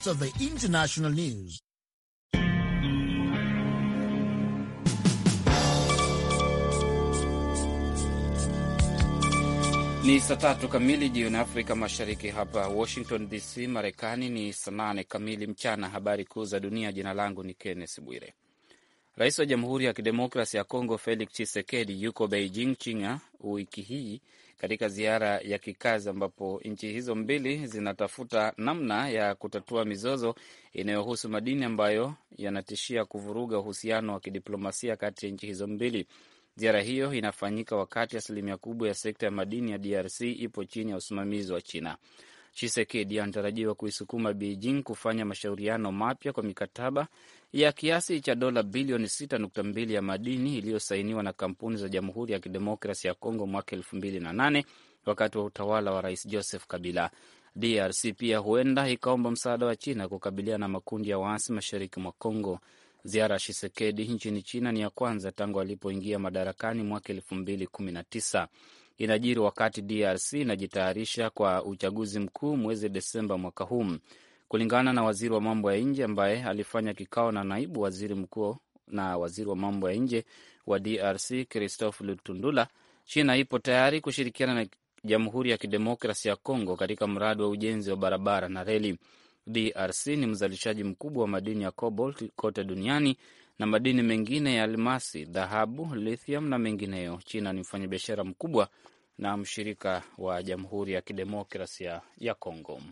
of the international news. Ni saa 3 kamili jioni Afrika Mashariki. Hapa Washington DC, Marekani ni saa 8 kamili mchana. Habari kuu za dunia. Jina langu ni Kenneth Bwire. Rais wa Jamhuri ya Kidemokrasi ya Kongo Felix Tshisekedi yuko Beijing, China wiki hii katika ziara ya kikazi ambapo nchi hizo mbili zinatafuta namna ya kutatua mizozo inayohusu madini ambayo yanatishia kuvuruga uhusiano wa kidiplomasia kati ya nchi hizo mbili. Ziara hiyo inafanyika wakati asilimia kubwa ya sekta ya madini ya DRC ipo chini ya usimamizi wa China. Tshisekedi anatarajiwa kuisukuma Beijing kufanya mashauriano mapya kwa mikataba ya kiasi cha dola bilioni 6.2 ya madini iliyosainiwa na kampuni za Jamhuri ya Kidemokrasi ya Kongo mwaka 2008 wakati wa utawala wa Rais Joseph Kabila. DRC pia huenda ikaomba msaada wa China kukabiliana na makundi ya waasi mashariki mwa Kongo. Ziara ya Tshisekedi nchini China ni ya kwanza tangu alipoingia madarakani mwaka 2019. Inajiri wakati DRC inajitayarisha kwa uchaguzi mkuu mwezi Desemba mwaka huu. Kulingana na waziri wa mambo ya nje ambaye alifanya kikao na naibu waziri mkuu na waziri wa mambo ya nje wa DRC Christophe Lutundula, China ipo tayari kushirikiana na Jamhuri ya Kidemokrasi ya Kongo katika mradi wa ujenzi wa barabara na reli. DRC ni mzalishaji mkubwa wa madini ya cobalt kote duniani na madini mengine ya almasi, dhahabu, lithium na mengineyo. China ni mfanyabiashara mkubwa na mshirika wa Jamhuri ya Kidemokrasia ya Kongo.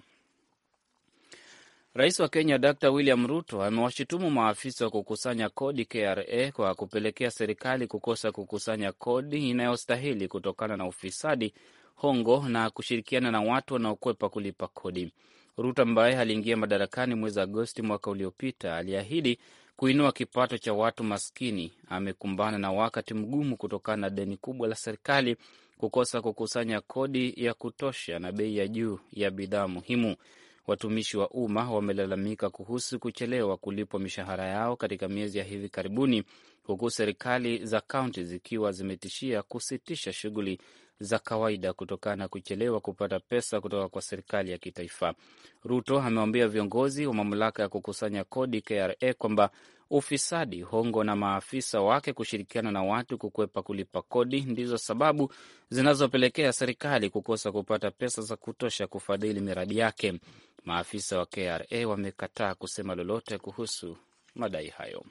Rais wa Kenya Dr. William Ruto amewashutumu maafisa wa kukusanya kodi KRA kwa kupelekea serikali kukosa kukusanya kodi inayostahili kutokana na ufisadi, hongo na kushirikiana na watu wanaokwepa kulipa kodi. Ruto ambaye aliingia madarakani mwezi Agosti mwaka uliopita aliahidi kuinua kipato cha watu maskini. Amekumbana na wakati mgumu kutokana na deni kubwa la serikali, kukosa kukusanya kodi ya kutosha na bei ya juu ya bidhaa muhimu. Watumishi wa umma wamelalamika kuhusu kuchelewa kulipwa mishahara yao katika miezi ya hivi karibuni, huku serikali za kaunti zikiwa zimetishia kusitisha shughuli za kawaida kutokana na kuchelewa kupata pesa kutoka kwa serikali ya kitaifa. Ruto amewaambia viongozi wa mamlaka ya kukusanya kodi KRA kwamba ufisadi, hongo na maafisa wake kushirikiana na watu kukwepa kulipa kodi ndizo sababu zinazopelekea serikali kukosa kupata pesa za kutosha kufadhili miradi yake. Maafisa wa KRA wamekataa kusema lolote kuhusu madai hayo.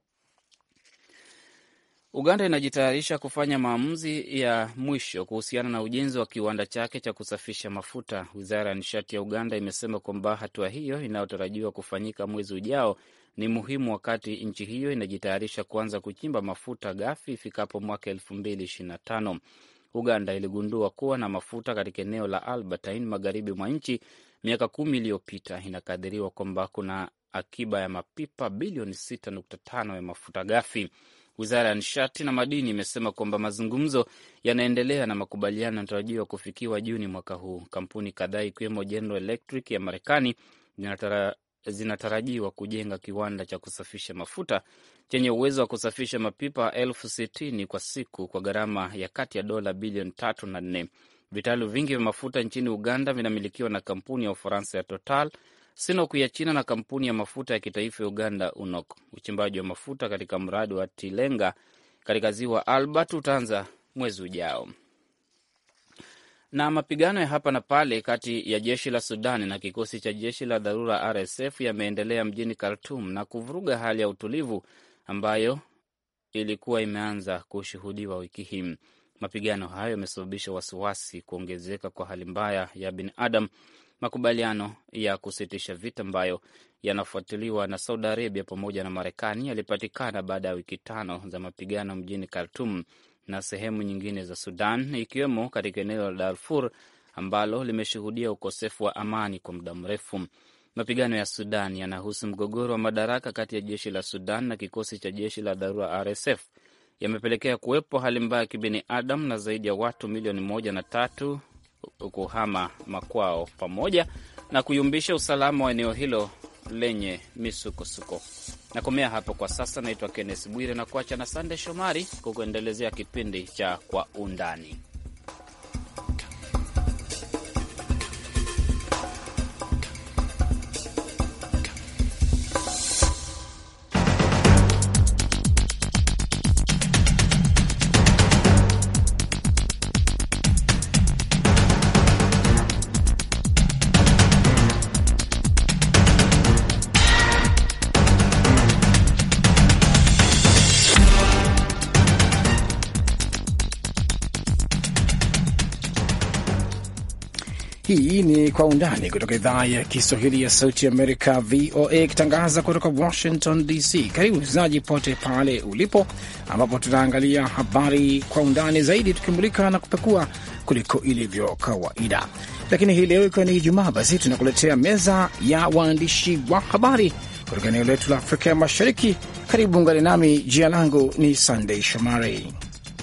Uganda inajitayarisha kufanya maamuzi ya mwisho kuhusiana na ujenzi wa kiwanda chake cha kusafisha mafuta. Wizara ya nishati ya Uganda imesema kwamba hatua hiyo inayotarajiwa kufanyika mwezi ujao ni muhimu wakati nchi hiyo inajitayarisha kuanza kuchimba mafuta ghafi ifikapo mwaka 2025. Uganda iligundua kuwa na mafuta katika eneo la Albertine magharibi mwa nchi miaka 10 iliyopita. Inakadiriwa kwamba kuna akiba ya mapipa bilioni 6.5 ya mafuta ghafi. Wizara ya nishati na madini imesema kwamba mazungumzo yanaendelea na makubaliano yanatarajiwa kufikiwa Juni mwaka huu. Kampuni kadhaa ikiwemo General Electric ya Marekani zinatarajiwa kujenga kiwanda cha kusafisha mafuta chenye uwezo wa kusafisha mapipa 60,000 kwa siku kwa gharama ya kati ya dola bilioni 3 na 4. Vitalu vingi vya mafuta nchini Uganda vinamilikiwa na kampuni ya Ufaransa ya Total, Sinopec ya China na kampuni ya mafuta ya kitaifa ya Uganda UNOC. Uchimbaji wa mafuta katika mradi wa Tilenga katika ziwa Albert utaanza mwezi ujao. Na mapigano ya hapa na pale kati ya jeshi la Sudan na kikosi cha jeshi la dharura RSF yameendelea mjini Khartoum na kuvuruga hali ya utulivu ambayo ilikuwa imeanza kushuhudiwa wiki hii. Mapigano hayo yamesababisha wasiwasi kuongezeka kwa hali mbaya ya binadamu. Makubaliano ya kusitisha vita ambayo yanafuatiliwa na Saudi Arabia pamoja na Marekani yalipatikana baada ya wiki 5 za mapigano mjini Khartoum na sehemu nyingine za Sudan, ikiwemo katika eneo la Darfur ambalo limeshuhudia ukosefu wa amani kwa muda mrefu. Mapigano ya Sudan yanahusu mgogoro wa madaraka kati ya jeshi la Sudan na kikosi cha jeshi la dharura RSF. Yamepelekea kuwepo hali mbaya ya kibinadamu na zaidi ya watu milioni 1.3 kuhama makwao pamoja na kuyumbisha usalama wa eneo hilo lenye misukosuko. Nakomea hapo kwa sasa. Naitwa Kenneth Bwire na kuacha na Sande Shomari kukuendelezea kipindi cha Kwa Undani. Hii ni Kwa Undani kutoka idhaa ya Kiswahili ya Sauti Amerika, VOA, ikitangaza kutoka Washington DC. Karibu msikilizaji pote pale ulipo, ambapo tunaangalia habari kwa undani zaidi, tukimulika na kupekua kuliko ilivyo kawaida. Lakini hii leo ikiwa ni Ijumaa, basi tunakuletea meza ya waandishi wa habari kutoka eneo letu la Afrika ya Mashariki. Karibu ungane nami, jina langu ni Sunday Shomari.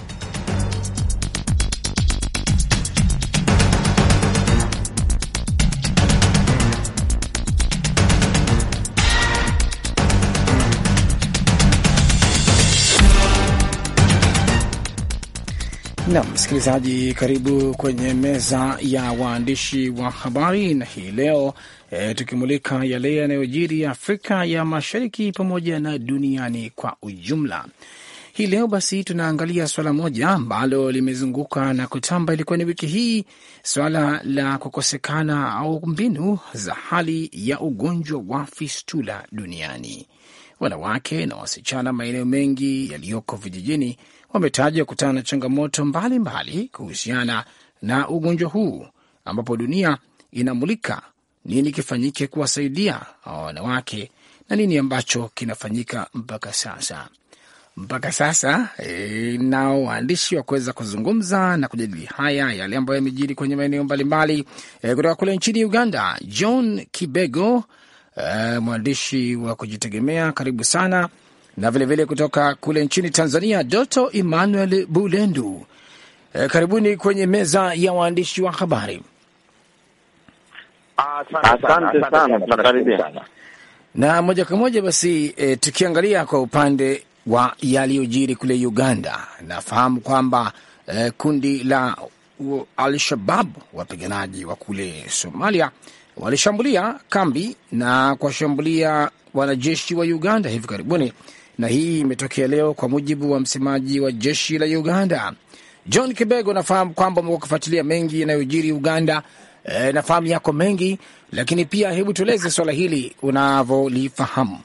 Na msikilizaji, karibu kwenye meza ya waandishi wa habari, na hii leo tukimulika yale yanayojiri Afrika ya Mashariki pamoja na duniani kwa ujumla. Hii leo basi tunaangalia swala moja ambalo limezunguka na kutamba, ilikuwa ni wiki hii, swala la kukosekana au mbinu za hali ya ugonjwa wa fistula duniani. Wanawake na wasichana maeneo mengi yaliyoko vijijini wametaja kukutana na changamoto mbalimbali kuhusiana na ugonjwa huu, ambapo dunia inamulika nini kifanyike kuwasaidia wanawake na nini ambacho kinafanyika mpaka sasa. Nao waandishi wa kuweza kuzungumza na kujadili haya yale ambayo yamejiri kwenye maeneo mbalimbali. Kutoka kule nchini Uganda, John Kibego, mwandishi wa kujitegemea, karibu sana. Na vilevile kutoka kule nchini Tanzania, Doto Emmanuel Bulendu, karibuni kwenye meza ya waandishi wa habari. Asante sana, tunakaribia. Na moja kwa moja basi tukiangalia kwa upande wa yaliyojiri kule Uganda, nafahamu kwamba kundi la Al-Shabaab, wapiganaji wa kule Somalia, walishambulia kambi na kuwashambulia wanajeshi wa Uganda hivi karibuni, na hii imetokea leo kwa mujibu wa msemaji wa jeshi la Uganda. John Kibego, nafahamu kwamba umekuwa kufuatilia mengi yanayojiri Uganda, nafahamu yako mengi, lakini pia hebu tueleze swala hili unavyolifahamu.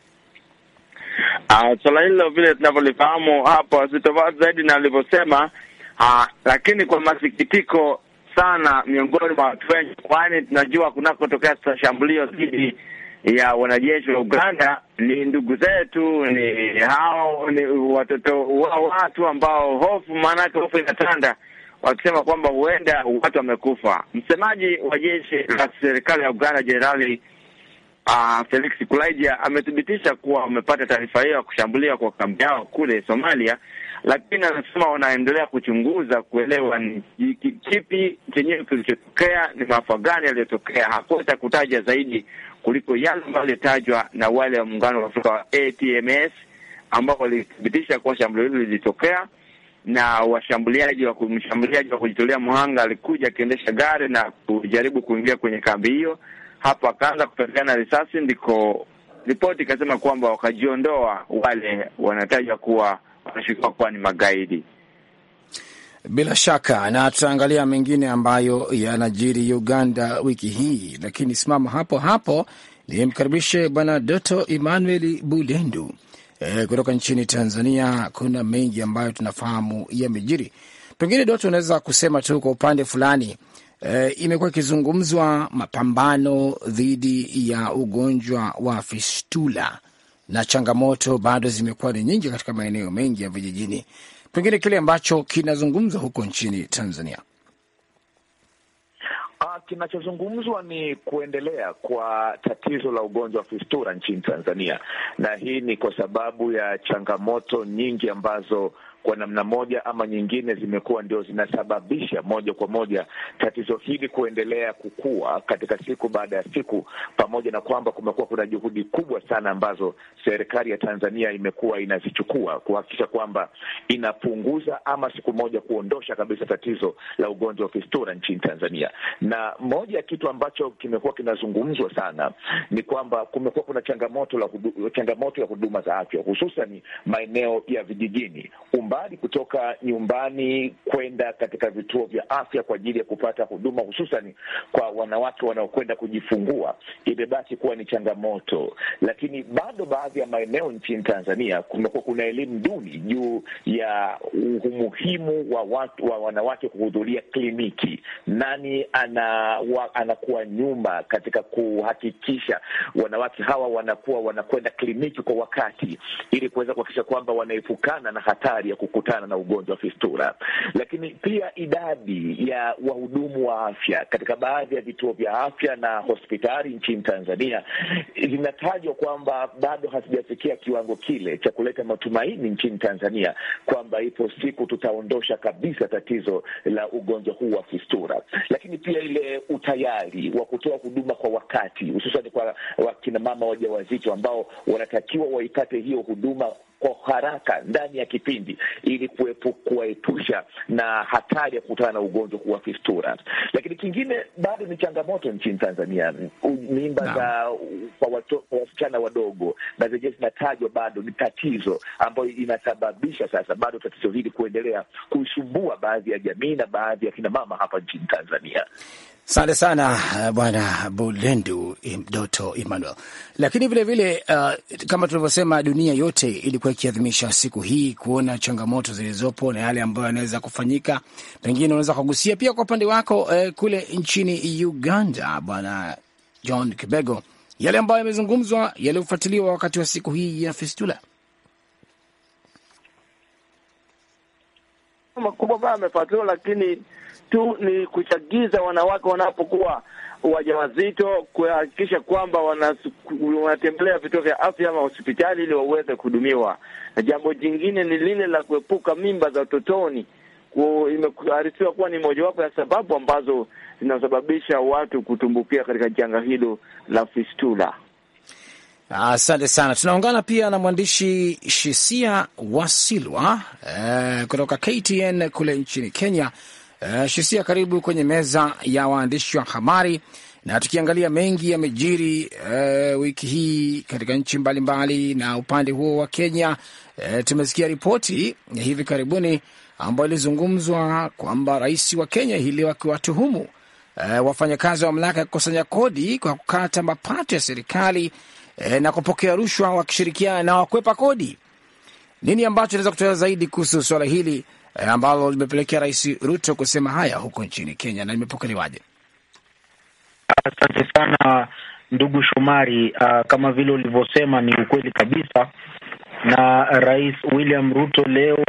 Swala hilo vile tunavyolifahamu hapo sitofauti zaidi na alivyosema, lakini kwa masikitiko sana miongoni mwa watu wengi, kwani tunajua kunakotokea shambulio dhidi ya wanajeshi wa Uganda ni ndugu zetu, ni hao, ni watoto wa watu ambao hofu inatanda, wakisema kwamba huenda watu wamekufa. Msemaji wa jeshi la serikali ya Uganda, Jenerali Felix Kulaija, amethibitisha kuwa wamepata taarifa hiyo ya kushambulia kwa kambi yao kule Somalia, lakini anasema wanaendelea kuchunguza kuelewa ni kipi chenyewe kilichotokea, ni maafa gani yaliyotokea. Hakuweza kutaja zaidi kuliko yale ambayo yalitajwa na wale wa muungano wa Afrika wa ATMS, ambao walithibitisha kuwa shambulio hilo lilitokea na mshambuliaji wa kujitolea muhanga alikuja akiendesha gari na kujaribu kuingia kwenye kambi hiyo. Hapo akaanza kupigana risasi, ndiko ripoti ikasema kwamba wakajiondoa wale wanatajwa kuwa wanashukiwa kuwa ni magaidi. Bila shaka, na tutaangalia mengine ambayo yanajiri Uganda wiki hii, lakini simama hapo hapo nimkaribishe Bwana Doto Emmanuel Bulendu kutoka nchini Tanzania. Kuna mengi ambayo tunafahamu yamejiri. Pengine Doto, unaweza kusema tu kwa upande fulani, imekuwa ikizungumzwa mapambano dhidi ya ugonjwa wa fistula na changamoto bado zimekuwa ni nyingi katika maeneo mengi ya vijijini. Pengine kile ambacho kinazungumzwa huko nchini Tanzania. Kinachozungumzwa ni kuendelea kwa tatizo la ugonjwa wa fistula nchini Tanzania, na hii ni kwa sababu ya changamoto nyingi ambazo kwa namna moja ama nyingine zimekuwa ndio zinasababisha moja kwa moja tatizo hili kuendelea kukua katika siku baada ya siku, pamoja na kwamba kumekuwa kuna juhudi kubwa sana ambazo serikali ya Tanzania imekuwa inazichukua kuhakikisha kwamba inapunguza ama siku moja kuondosha kabisa tatizo la ugonjwa wa fistula nchini Tanzania. Na moja ya kitu ambacho kimekuwa kinazungumzwa sana ni kwamba kumekuwa kuna changamoto ya huduma za afya, hususan maeneo ya vijijini, mbali kutoka nyumbani kwenda katika vituo vya afya kwa ajili ya kupata huduma, hususan kwa wanawake wanaokwenda kujifungua, imebaki kuwa ni changamoto. Lakini bado baadhi ya maeneo nchini Tanzania kumekuwa kuna elimu duni juu ya umuhimu wa wanawake kuhudhuria kliniki. Nani anakuwa nyuma katika kuhakikisha wanawake hawa wanakwenda kliniki kwa wakati, ili kuweza kuhakikisha kwamba wanaepukana na hatari ya kukutana na ugonjwa wa fistula. Lakini pia idadi ya wahudumu wa afya katika baadhi ya vituo vya afya na hospitali nchini Tanzania zinatajwa kwamba bado hazijafikia kiwango kile cha kuleta matumaini nchini Tanzania kwamba ipo siku tutaondosha kabisa tatizo la ugonjwa huu wa fistula. Lakini pia ile utayari wa kutoa huduma kwa wakati, hususan kwa wakina mama wajawazito ambao wanatakiwa waipate hiyo huduma kwa haraka ndani ya kipindi, ili kuepusha na hatari ya kukutana na ugonjwa wa fistula. Lakini kingine bado ni changamoto nchini Tanzania, mimba za kwa wasichana wadogo na zenyewe zinatajwa bado ni tatizo ambayo inasababisha sasa bado tatizo hili kuendelea kusumbua baadhi ya jamii na baadhi ya kina mama hapa nchini Tanzania. Asante sana Bwana Bulendu Doto Emmanuel. Lakini vile vile kama tulivyosema, dunia yote ilikuwa ikiadhimisha siku hii kuona changamoto zilizopo na yale ambayo yanaweza kufanyika. Pengine unaweza kugusia pia kwa upande wako kule nchini Uganda, Bwana John Kibego, yale ambayo yamezungumzwa, yaliyofuatiliwa wakati wa siku hii ya fistula. Makubwa ambayo yamefuatiliwa, lakini tu ni kuchagiza wanawake wanapokuwa wajawazito kuhakikisha kwamba wanatembelea vituo vya afya ama hospitali ili waweze kuhudumiwa. Na jambo jingine ni lile la kuepuka mimba za utotoni. Imearifiwa kuwa ni mojawapo ya sababu ambazo zinasababisha watu kutumbukia katika janga hilo la fistula. Asante sana. Tunaungana pia na mwandishi Shisia Wasilwa kutoka KTN kule nchini Kenya. Shisia, karibu kwenye meza ya waandishi wa habari, na tukiangalia mengi yamejiri wiki hii katika nchi mbalimbali. Na upande huo wa Kenya tumesikia ripoti ya hivi karibuni ambayo ilizungumzwa kwamba rais wa Kenya hii leo akiwatuhumu wafanyakazi wa mamlaka ya kukusanya kodi kwa kukata mapato ya serikali na kupokea rushwa wakishirikiana na wakwepa kodi. Nini ambacho tunaweza kutoa zaidi kuhusu swala hili ambalo limepelekea Rais Ruto kusema haya huko nchini Kenya, na limepokelewaje? Asante sana ndugu Shomari. Kama vile ulivyosema ni ukweli kabisa, na Rais William Ruto leo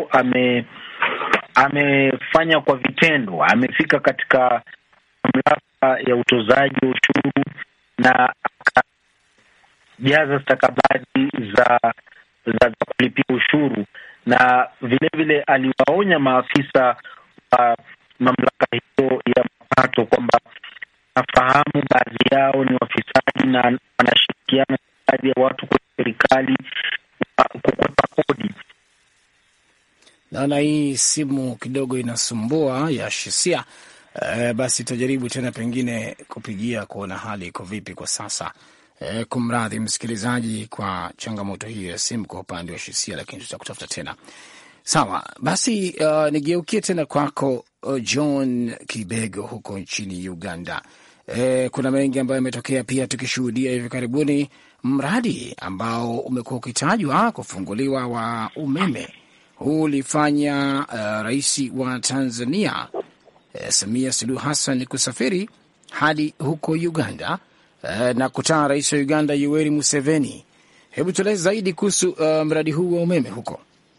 amefanya kwa vitendo. Amefika katika mamlaka ya utozaji wa ushuru na akajaza stakabadhi za kulipia ushuru, na vile vile aliwaonya maafisa wa mamlaka hiyo ya mapato kwamba nafahamu baadhi yao ni wafisadi na wanashirikiana na baadhi ya watu kwa serikali kukwepa kodi. Naona hii simu kidogo inasumbua ya Shisia. Basi tutajaribu tena pengine kupigia kuona hali iko vipi kwa sasa. Kumradhi msikilizaji kwa changamoto hiyo ya simu kwa upande wa Shisia, lakini tutakutafuta tena. Sawa, basi nigeukie tena kwako John Kibego huko nchini Uganda. Kuna mengi ambayo yametokea pia, tukishuhudia hivi karibuni mradi ambao umekuwa ukitajwa kufunguliwa wa umeme. Huu ulifanya rais wa Tanzania Samia Suluhu Hassan kusafiri hadi huko Uganda na kutana rais wa Uganda Yoweri Museveni. Hebu tueleze zaidi kuhusu mradi huu wa umeme huko.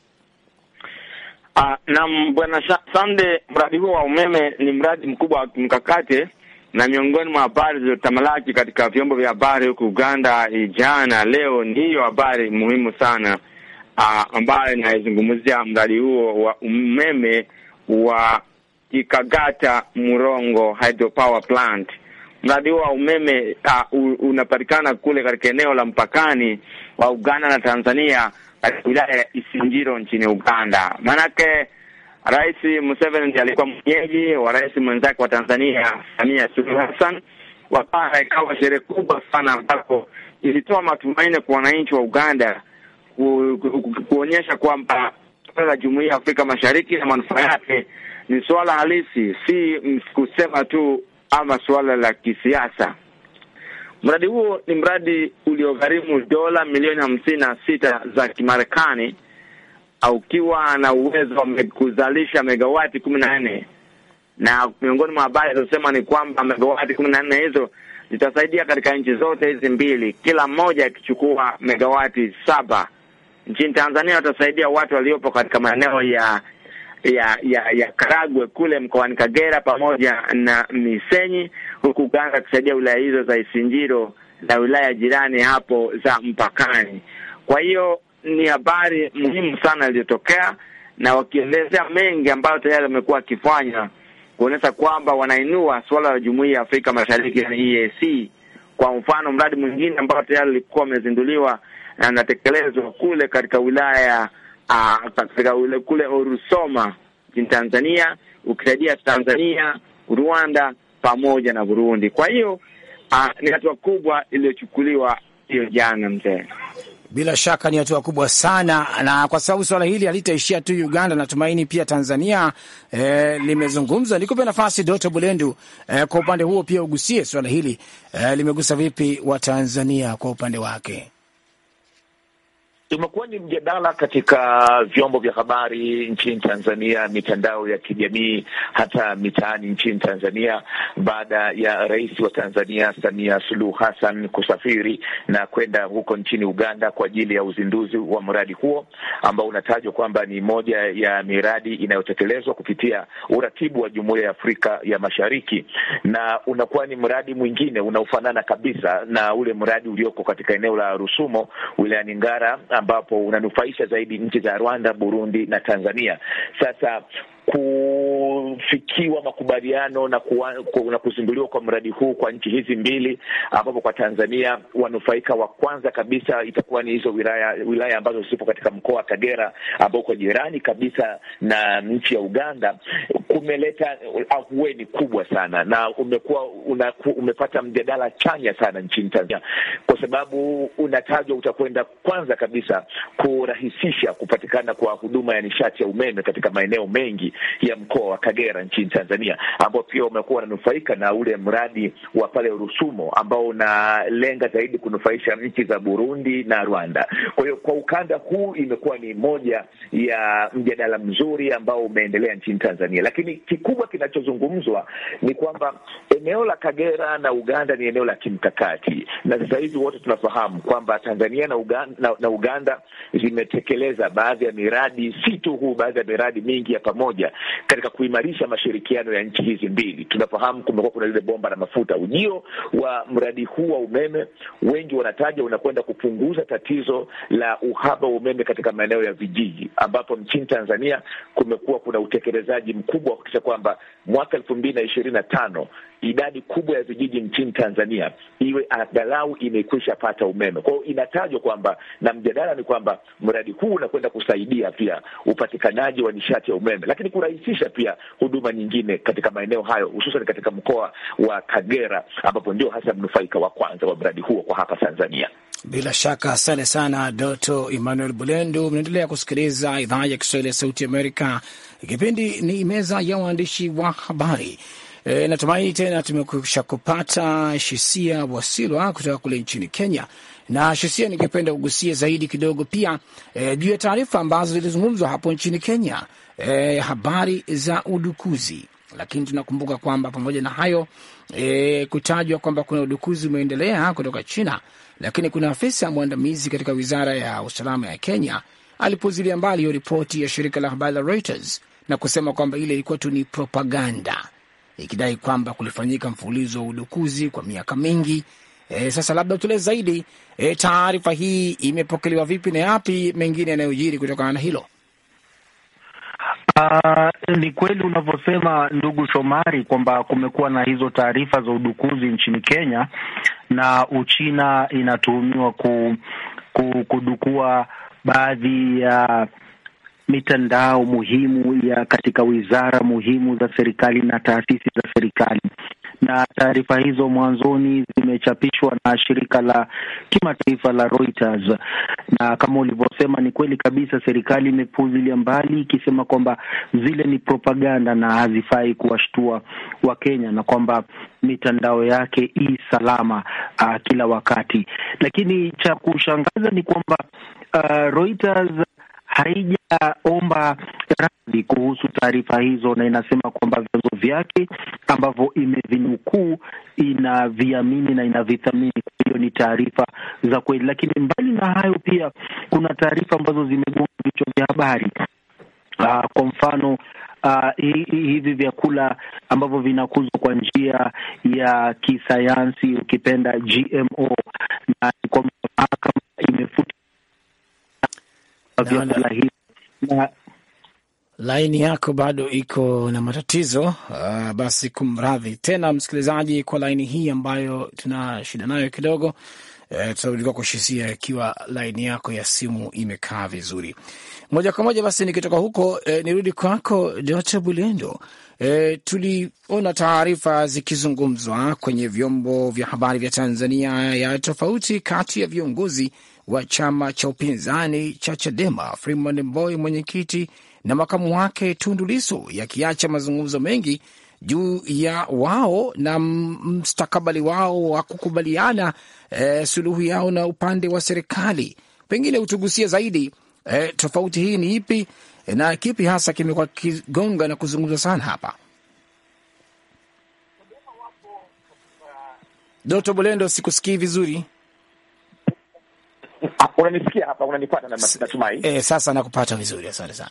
Naam bwana Sande, mradi huu wa umeme ni mradi mkubwa wa kimkakati, na miongoni mwa habari zilizotamalaki katika vyombo vya habari huko Uganda jana leo ni hiyo habari muhimu sana ambayo inaizungumzia mradi huo wa umeme wa Kikagata Murongo Hydropower Plant. Mradi huo wa umeme unapatikana kule katika eneo la mpakani wa Uganda na Tanzania katika wilaya ya Isingiro nchini Uganda. Manake Rais Museveni ndiye alikuwa mwenyeji wa rais mwenzake wa Tanzania Samia Suluhu Hassan. Wapara ikawa sherehe kubwa sana ambapo ilitoa matumaini kwa wananchi wa Uganda kuonyesha kwamba suala la Jumuiya ya Afrika Mashariki na manufaa yake ni suala halisi, si kusema tu ama suala la kisiasa. Mradi huo ni mradi uliogharimu dola milioni 56 za Kimarekani, au ukiwa na uwezo wa kuzalisha megawati 14. Na miongoni mwa habari zinasema ni kwamba megawati 14 hizo zitasaidia katika nchi zote hizi mbili, kila mmoja akichukua megawati 7. Nchini Tanzania watasaidia watu waliopo katika maeneo ya Karagwe kule mkoani Kagera pamoja na Misenyi, huku Uganda kusaidia wilaya hizo za Isinjiro na wilaya jirani hapo za mpakani. Kwa hiyo ni habari muhimu sana iliyotokea, na wakielezea mengi ambayo tayari wamekuwa wakifanya kuonyesha kwamba wanainua suala la Jumuiya ya Afrika Mashariki na EAC. Kwa mfano, mradi mwingine ambao tayari ulikuwa umezinduliwa na natekelezwa kule katika wilaya kule Orusoma nchini Tanzania, ukisaidia Tanzania, Rwanda pamoja na Burundi. Kwa hiyo ni hatua kubwa iliyochukuliwa hiyo jana mzee. Bila shaka ni hatua kubwa sana, na kwa sababu swala hili halitaishia tu Uganda, natumaini pia Tanzania limezungumza. Nikupe nafasi Dr. Bulendu, kwa upande huo pia ugusie swala hili, limegusa vipi wa Tanzania kwa upande wake? Imekuwa ni mjadala katika vyombo vya habari nchini Tanzania, mitandao ya kijamii, hata mitaani nchini Tanzania, baada ya rais wa Tanzania Samia Suluhu Hassan kusafiri na kwenda huko nchini Uganda kwa ajili ya uzinduzi wa mradi huo ambao unatajwa kwamba ni moja ya miradi inayotekelezwa kupitia uratibu wa Jumuiya ya Afrika ya Mashariki, na unakuwa ni mradi mwingine unaofanana kabisa na ule mradi ulioko katika eneo la Rusumo wilayani Ngara, ambapo unanufaisha zaidi nchi za Rwanda, Burundi na Tanzania. Sasa kufikiwa makubaliano na kuzinduliwa kwa mradi huu kwa nchi hizi mbili, ambapo kwa Tanzania wanufaika wa kwanza kabisa itakuwa ni hizo wilaya ambazo zipo katika mkoa wa Kagera ambao kwa jirani kabisa na nchi ya Uganda, kumeleta ahueni kubwa sana, na umepata mjadala chanya sana nchini Tanzania, kwa sababu unatajwa utakwenda kwanza kabisa kurahisisha kupatikana kwa huduma ya nishati ya umeme katika maeneo mengi ya mkoa wa Kagera nchini Tanzania, ambao pia umekuwa unanufaika na ule mradi wa pale Rusumo ambao unalenga zaidi kunufaisha nchi za Burundi na Rwanda. Kwa hiyo kwa ukanda huu imekuwa ni moja ya mjadala mzuri ambao umeendelea nchini Tanzania, lakini kikubwa kinachozungumzwa ni kwamba eneo la Kagera na Uganda ni eneo la kimkakati, na sasa hivi wote tunafahamu kwamba Tanzania na Uganda zimetekeleza baadhi ya miradi, si tu huu, baadhi ya miradi mingi ya pamoja katika kuimarisha mashirikiano ya nchi hizi mbili. Tunafahamu kumekuwa kuna lile bomba la mafuta. Ujio wa mradi huu wa umeme, wengi wanataja unakwenda kupunguza tatizo la uhaba wa umeme katika maeneo ya vijiji, ambapo nchini Tanzania kumekuwa kuna utekelezaji mkubwa wa kuhakikisha kwamba mwaka 2025 idadi kubwa ya vijiji nchini Tanzania iwe angalau imekwisha pata umeme. Kwa hiyo inatajwa kwamba, na mjadala ni kwamba mradi huu unakwenda kusaidia pia upatikanaji wa nishati ya umeme, lakini kurahisisha pia huduma nyingine katika maeneo hayo, hususan katika mkoa wa Kagera ambapo ndio hasa mnufaika wa kwanza wa mradi huo kwa hapa Tanzania. Bila shaka, asante sana Dr. Emmanuel Bulendu. Mnaendelea kusikiliza idhaa ya Kiswahili ya Sauti Amerika. Kipindi ni meza ya waandishi wa habari. Natumaini tena tumekwisha kupata Shisia Wasilwa kutoka kule nchini Kenya. Na Shisia, ningependa kugusia zaidi kidogo pia juu ya taarifa ambazo zilizungumzwa hapo nchini Kenya, habari za udukuzi. Lakini tunakumbuka kwamba pamoja na hayo kutajwa kwamba kuna udukuzi umeendelea kutoka China, lakini kuna afisa mwandamizi katika Wizara ya Usalama ya Kenya alipozilia mbali hiyo ripoti ya shirika la habari la Reuters na kusema kwamba ile ilikuwa tu ni propaganda, ikidai kwamba kulifanyika mfululizo wa udukuzi kwa miaka mingi. Sasa labda tule zaidi, taarifa hii imepokelewa vipi na yapi mengine yanayojiri kutokana na hilo? Ni kweli unavyosema ndugu Shomari kwamba kumekuwa na hizo taarifa za udukuzi nchini Kenya, na Uchina inatuhumiwa kudukua baadhi ya mitandao muhimu ya katika wizara muhimu za serikali na taasisi za serikali. na taarifa hizo mwanzoni zimechapishwa na shirika la kimataifa la Reuters, na kama ulivyosema ni kweli kabisa, serikali imepuuzilia mbali ikisema kwamba zile ni propaganda na hazifai kuwashtua Wakenya, na kwamba mitandao yake salama kila wakati. Lakini cha kushangaza ni kwamba Reuters haijaomba radhi kuhusu taarifa hizo, na inasema kwamba vyanzo vyake ambavyo imevinukuu inaviamini na inavithamini, kwa hiyo ni taarifa za kweli. Lakini mbali na hayo, pia kuna taarifa ambazo zimegonga vichwa vya habari. Kwa mfano hivi vyakula ambavyo vinakuzwa kwa njia ya kisayansi, ukipenda GMO, na kwa mahakama imefuta vyakula hivi. Na laini yako bado iko na matatizo, basi kumradhi tena msikilizaji kwa laini hii ambayo tuna shida nayo kidogo. Tutarudi kushisia ikiwa laini yako ya simu imekaa vizuri. Moja kwa moja basi nikitoka huko nirudi kwako Dr. Bulendo. Tuliona taarifa zikizungumzwa kwenye vyombo vya habari vya Tanzania ya tofauti kati ya viongozi wa chama cha upinzani cha Chadema, Freeman Mbowe mwenyekiti, na makamu wake Tundu Lissu, yakiacha mazungumzo mengi juu ya wao na mstakabali wao wa kukubaliana suluhu yao na upande wa serikali. Pengine utugusie zaidi tofauti hii ni ipi na kipi hasa kimekuwa kigonga na kuzungumza sana hapa? Dr. Bulendo, sikusikii vizuri. Unanisikia hapa? Unanipata na natumai? Sasa nakupata vizuri, asante sana.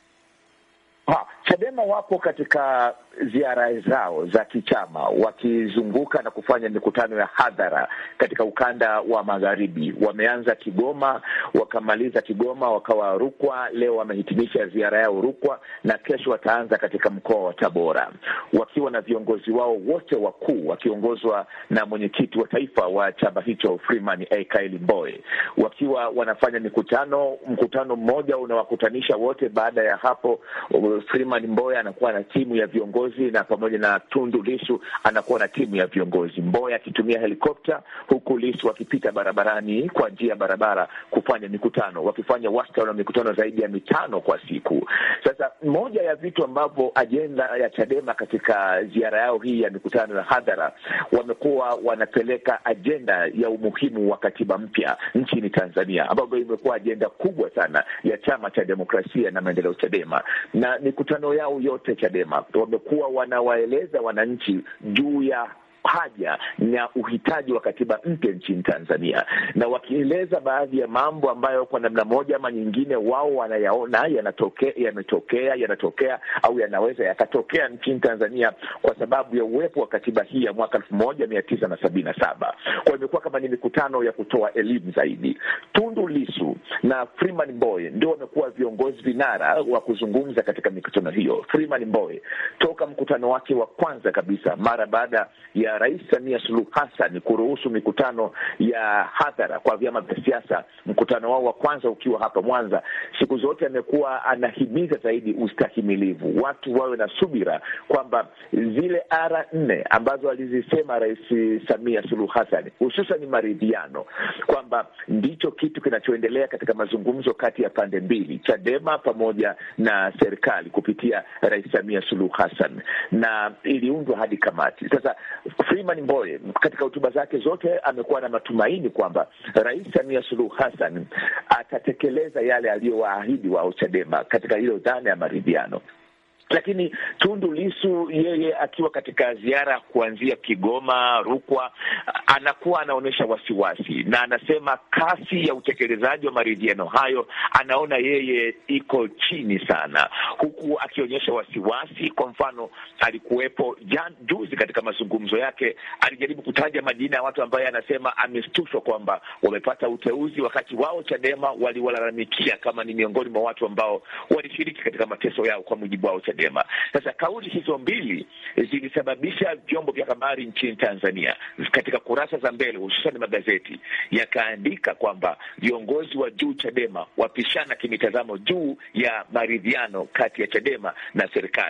Chadema wapo katika ziara zao za kichama wakizunguka na kufanya mikutano ya hadhara katika ukanda wa magharibi. Wameanza Kigoma, wakamaliza Kigoma, wakawa Rukwa, leo wamehitimisha ziara yao Rukwa, na kesho wataanza katika mkoa wa Tabora, wakiwa na viongozi wao wote wakuu, wakiongozwa na mwenyekiti wa taifa wa chama hicho Freeman Mbowe, wakiwa wanafanya mkutano mmoja unawakutanisha wote. Baada ya hapo Freeman Mbowe anakuwa na timu ya viongozi, na pamoja na Tundu Lissu anakuwa na timu ya viongozi. Mbowe akitumia helikopta, huku Lissu akipita barabarani kwa njia ya barabara kufanya mikutano, wakifanya wastani wa mikutano zaidi ya 5 kwa siku. Sasa moja ya vitu ambavyo ajenda ya Chadema katika ziara yao hii ya mikutano ya hadhara, wamekuwa wanapeleka ajenda ya umuhimu wa katiba mpya nchini Tanzania, ambayo imekuwa ajenda kubwa sana ya chama cha demokrasia na maendeleo Chadema. Na mikutano yao yote Chadema wamekuwa wanawaeleza wananchi juu ya haja na uhitaji wa katiba mpya nchini Tanzania, na wakieleza baadhi ya mambo ambayo kwa namna moja ama nyingine wao wanayaona yanatokea au yanaweza yakatokea nchini Tanzania kwa sababu ya uwepo wa katiba hii ya mwaka 1977. Kwa imekuwa kama ni mikutano ya kutoa elimu zaidi. Tundu Lissu na Freeman Mbowe ndio wamekuwa viongozi vinara wa kuzungumza katika mikutano hiyo. Freeman Mbowe toka mkutano wake wa kwanza kabisa mara baada ya Rais Samia Suluhu Hassan kuruhusu mikutano ya hadhara kwa vyama vya siasa, mkutano wao wa kwanza ukiwa hapa Mwanza, siku zote amekuwa anahimiza zaidi ustahimilivu, watu wawe na subira, kwamba zile R4 ambazo alizisema Rais Samia Suluhu Hassan, hususan maridhiano, kwamba ndicho kitu kinachoendelea katika mazungumzo kati ya pande mbili, Chadema pamoja na serikali kupitia Rais Samia Suluhu Hassan, na iliundwa hadi kamati. Sasa Freeman Mbowe katika hotuba zake zote amekuwa na matumaini kwamba Rais Samia Suluhu Hassan atatekeleza yale aliyowaahidi wao Chadema katika hilo dhana ya maridhiano. Lakini Tundu Lissu yeye akiwa katika ziara kuanzia Kigoma, Rukwa, anakuwa anaonyesha wasiwasi, na anasema kasi ya utekelezaji wa maridhiano hayo anaona yeye iko chini sana, huku akionyesha wasiwasi. Kwa mfano, alikuwepo juzi katika mazungumzo yake, alijaribu kutaja majina ya watu ambaye anasema ameshtushwa kwamba wamepata uteuzi, wakati wao Chadema waliwalalamikia kama ni miongoni mwa watu ambao walishiriki katika mateso yao kwa mujibu wao Chadema. Sasa kauli hizo mbili zilisababisha vyombo vya habari nchini Tanzania katika kurasa za mbele, hususan magazeti, yakaandika kwamba viongozi wa juu Chadema wapishana kimitazamo juu ya maridhiano kati ya Chadema na serikali.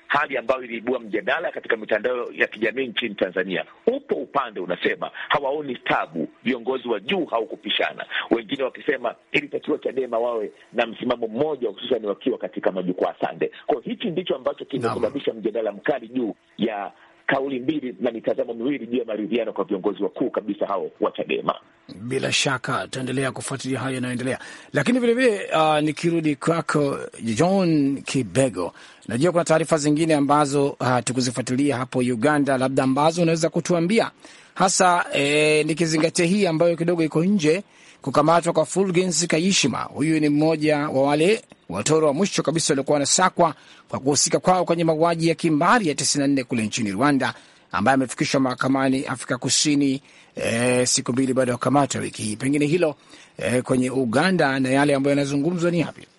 hali ambayo iliibua mjadala katika mitandao ya kijamii nchini Tanzania. Upo upande unasema hawaoni tabu viongozi wa juu haukupishana, wengine wakisema ilitakiwa Chadema wawe na msimamo mmoja, hususan wakiwa katika majukwaa sande. Kwa hichi ndicho ambacho kimesababisha mjadala mkali juu ya kauli mbili na mitazamo miwili juu ya maridhiano kwa viongozi wakuu kabisa hao wa Chadema. Bila shaka tutaendelea kufuatilia hayo yanayoendelea, lakini vilevile nikirudi kwako John Kibego, najua kuna taarifa zingine ambazo tukuzifuatilia hapo Uganda, labda ambazo unaweza kutuambia hasa nikizingatia hii ambayo kidogo iko nje, kukamatwa kwa Fulgence Kayishema. Huyu ni mmoja wa wale watoro wa mwisho kabisa waliokuwa wanasakwa kwa kuhusika kwao kwenye mauaji ya kimbari ya 94 kule nchini Rwanda, ambaye amefikishwa mahakamani Afrika Kusini siku mbili baada ya kukamatwa wiki hii. Pengine hilo kwenye Uganda na yale ambayo yanazungumzwa ni yapi?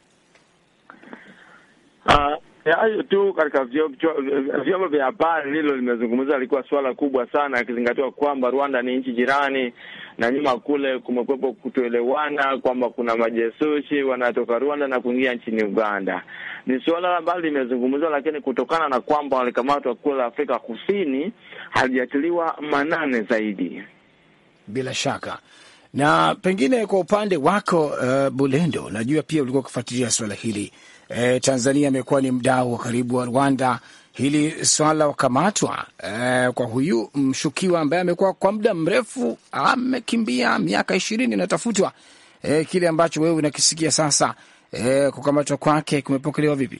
Hayo tu katika vyombo vya habari hilo limezungumza, lilikuwa swala kubwa sana, akizingatiwa kwamba Rwanda ni nchi jirani na nyuma kule kumekuwepo kutoelewana kwamba kuna majesusi wanatoka Rwanda na kuingia nchini Uganda. Ni swala ambalo limezungumzwa, lakini kutokana na kwamba walikamatwa kule Afrika Kusini halijatiliwa manane zaidi. Bila shaka. Na pengine kwa upande wako Bulendo, najua pia ulikuwa ukifuatilia swala hili. Tanzania imekuwa ni mdau wa karibu wa Rwanda. Hili swala wakamatwa kwa huyu mshukiwa ambaye amekuwa kwa muda mrefu amekimbia miaka 20 natafutwa, kile ambacho wewe unakisikia sasa, kukamatwa kwake kumepokelewa vipi?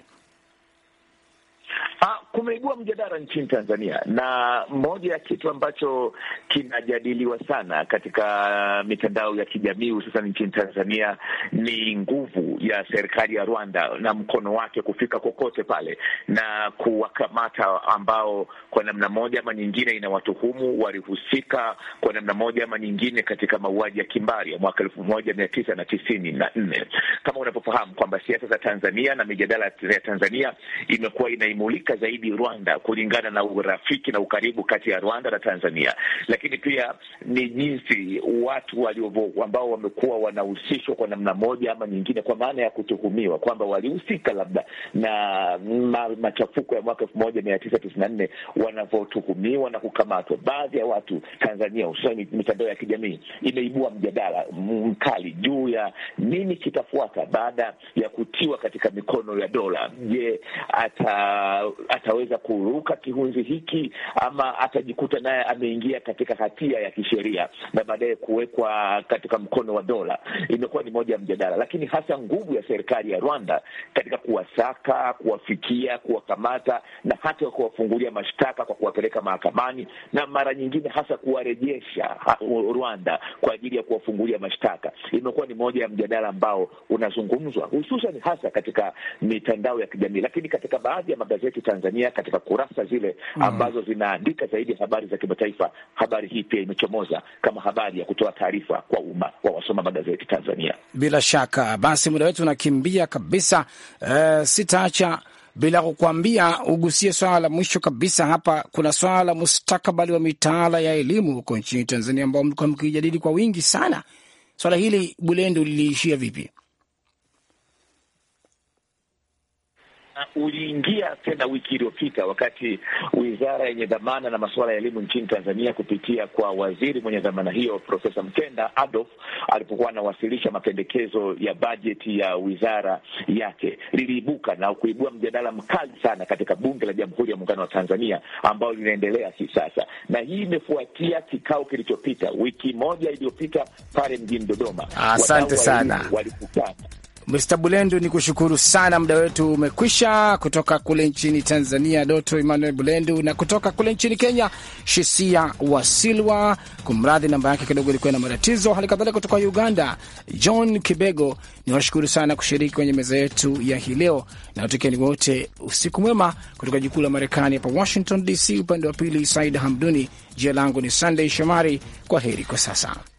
Kumeibua mjadala nchini Tanzania, na moja ya kitu ambacho kinajadiliwa sana katika mitandao ya kijamii hususan nchini Tanzania ni nguvu ya serikali ya Rwanda na mkono wake kufika kokote pale na kuwakamata ambao kwa namna moja ama nyingine inawatuhumu walihusika kwa namna moja ama nyingine katika mauaji ya kimbari ya mwaka 1994. Kama unavyofahamu kwamba siasa za Tanzania na mijadala ya Tanzania imekuwa inaimulika zaidi Rwanda kulingana na urafiki na ukaribu kati ya Rwanda na Tanzania, lakini pia ni jinsi watu ambao wamekuwa wanahusishwa kwa namna moja ama nyingine, kwa maana ya kutuhumiwa kwamba walihusika labda na machafuko ya mwaka 1994 wanavyotuhumiwa na kukamatwa. Baadhi ya watu Tanzania, hususan mitandao ya kijamii, imeibua mjadala mkali juu ya nini kitafuata baada ya kutiwa katika mikono ya dola. Je, ataweza kuruka kihunzi hiki ama atajikuta naye ameingia katika hatia ya kisheria na baadaye kuwekwa katika mkono wa dola? Imekuwa ni moja ya mjadala, lakini hasa nguvu ya serikali ya Rwanda katika kuwasaka, kuwafikia, kuwakamata na hata kuwafungulia mashtaka kwa kuwapeleka mahakamani, na mara nyingine hasa kuwarejesha Rwanda kwa ajili ya kuwafungulia mashtaka, imekuwa ni moja ya mjadala ambao unazungumzwa hususan hasa katika mitandao ya kijamii. Lakini katika baadhi ya magazeti Tanzania, katika kurasa zile ambazo zinaandika zaidi habari za kimataifa, habari hii pia imechomoza kama habari ya kutoa taarifa kwa umma wa wasoma magazeti Tanzania. Bila shaka basi muda wetu unakimbia kabisa, sitaacha bila kukuambia ugusie swala la mwisho kabisa hapa. Kuna swala la mustakabali wa mitaala ya elimu huko nchini Tanzania ambao mlikuwa mkijadili kwa wingi sana. Swala hili Bulendo liliishia vipi? Uliingia tena wiki iliyopita wakati wizara yenye dhamana na masuala ya elimu nchini Tanzania kupitia kwa waziri mwenye dhamana hiyo Profesa Mkenda Adolf alipokuwa anawasilisha mapendekezo ya bajeti ya wizara yake, liliibuka na kuibua mjadala mkali sana katika Bunge la Jamhuri ya Muungano wa Tanzania ambao linaendelea hivi sasa, na hii imefuatia kikao kilichopita wiki moja iliyopita pale mjini Dodoma. Asante sana Mr. Bulendo, ni kushukuru sana. Muda wetu umekwisha. Kutoka kule nchini Tanzania, Doto Emmanuel Bulendo, na kutoka kule nchini Kenya, Shisia Wasilwa, kumradhi namba yake kidogo ilikuwa na matatizo. Hali kadhalika kutoka Uganda, John Kibego. Ni washukuru sana kushiriki kwenye meza yetu ya hii leo, na watekeni wote usiku mwema kutoka jikuu la Marekani hapa Washington DC. Upande wa pili Said Hamduni, jina langu ni Sunday Shomari. Kwa heri kwa sasa.